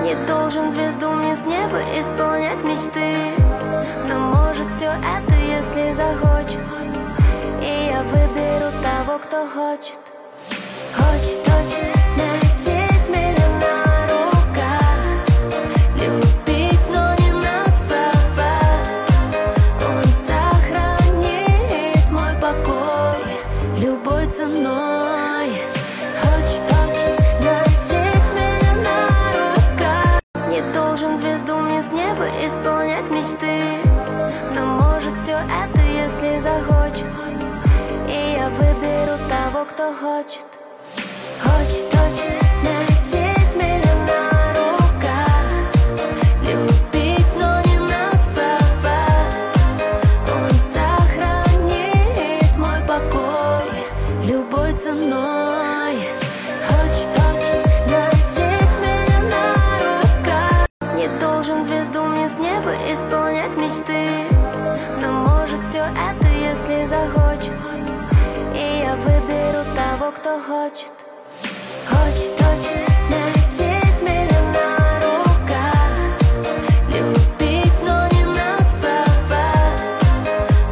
Не должен звезду мне с неба исполнять мечты, но может все это, если захочет. И я выберу того, кто хочет. Хочет очень носить меня на руках, любить, но не на словах. Он сохранит мой покой любой ценой. Хочет очень носить меня на руках. Не должен звезду мне с неба исполнять мечты, но может все это, если захочет. И я выберу того, кто хочет. Хочет очень носить меня на руках, любить, но не на словах. Он сохранит мой покой любой ценой. Хочет очень носить меня на руках. Не должен звезду мне с неба исполнять мечты, но может все это, если захочет. И я выберу того, кто хочет.